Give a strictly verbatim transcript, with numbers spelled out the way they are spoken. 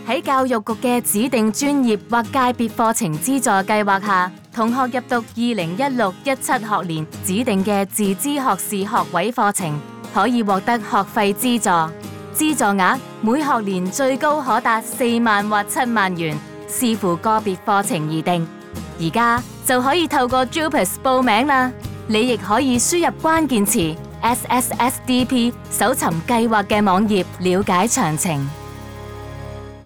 喺教育局嘅指定專業或界別課程資助計劃下，同學入讀二零一六一七學年指定嘅自資學士學位課程，可以獲得學費資助，資助額每學年最高可達四萬或七萬元，視乎個別課程而定。而家就可以透過 JUPAS 報名啦，你亦可以輸入關鍵詞 S S S D P 搜尋計劃嘅網頁了解詳情。